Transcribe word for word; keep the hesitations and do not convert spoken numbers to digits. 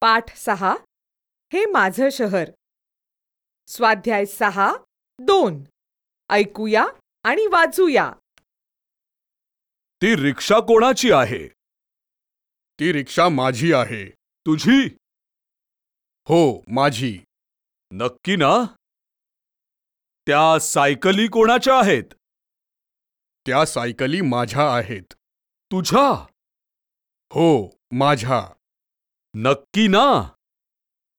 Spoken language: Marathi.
पाठ सहा, हे माझं शहर. स्वाध्याय सहा दोन. ऐकूया आणि वाचूया. ती रिक्षा कोणाची आहे? ती रिक्षा माझी आहे. तुझी? हो, माझी. नक्की ना? त्या सायकली कोणाच्या आहेत? त्या सायकली माझ्या आहेत. तुझ्या? हो, माझ्या. नक्की ना?